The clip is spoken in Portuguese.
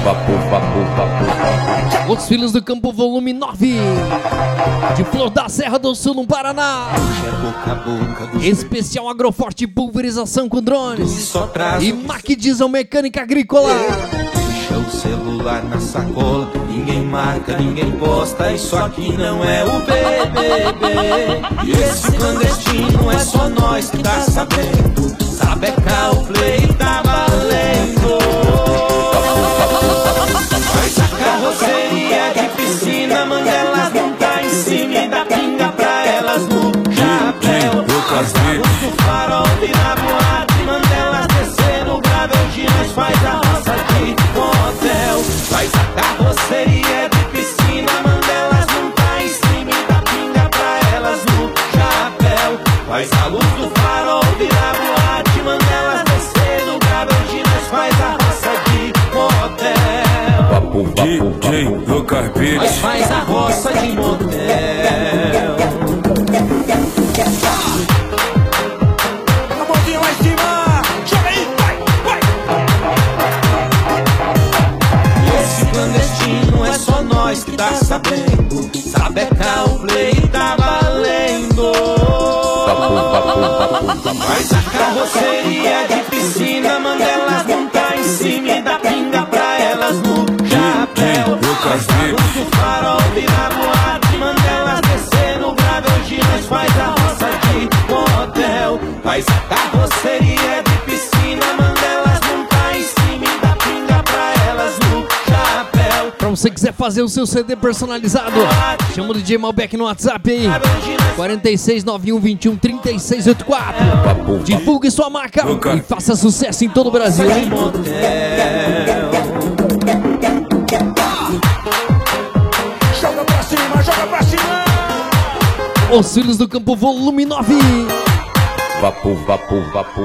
Os Filhos do Campo, volume 9, de Flor da Serra do Sul, no Paraná. Especial Agroforte, pulverização com drones e Mac Diesel Mecânica Agrícola. Deixa o celular na sacola, ninguém marca, ninguém posta, isso aqui não é o BBB. E esse clandestino é só nós que tá sabendo, Sabeca o play tá valendo. Faz a carroceria de piscina, Mandelas montar em cima e dá pinga pra elas no chapéu. As luzes do farol virar boate, Mandelas descer no gravel de nós, faz a roça de motel. Faz a carroceria de piscina, Mandelas montar em cima e dá pinga pra elas no chapéu. Faz a luz do farol virar boate, Mandelas descer no gravel de nós, faz a roça de motel. DJ do Carpete. Nós faz a roça de motel. A mãozinha lá em cima. Joga aí, vai, vai. Esse clandestino é só nós que tá sabendo, Sabeca o play tá valendo. Faz a carroceria de piscina, Mandelas montar em cima e dá pinga pra elas no chapéu. Faz a luz do farol virar boate, Mandelas descer no gravel de nós, faz a roça de motel. Faz a carroceria de piscina, Mandelas montar em cima e dá pinga pra elas no chapéu. Pra você quiser fazer o seu CD personalizado, chama o DJ Malbec no WhatsApp aí, 4691213684. Divulgue sua marca e faça sucesso em todo o Brasil, hein? Joga pra cima, joga pra cima. Os Filhos do Campo, volume 9.